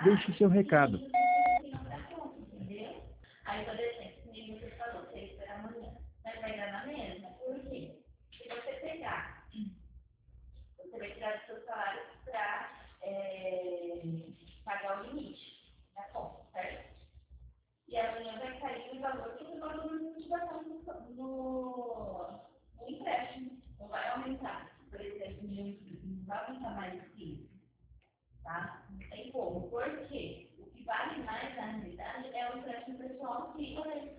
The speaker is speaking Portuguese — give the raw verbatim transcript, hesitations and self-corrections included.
deixe seu recado. Entendeu? Aí, por exemplo, nem você falou, você espera amanhã. Mas vai dar na mesma. Por quê? Se você pegar, você vai tirar do seu salário para é, pagar o limite da conta, certo? E amanhã vai cair o valor que você pagou no limite da conta no, no, no empréstimo. Não vai aumentar. Por exemplo, não vai aumentar mais que isso. Tá? Não tem como. Por quê? O que vale mais na realidade é o empréstimo pessoal que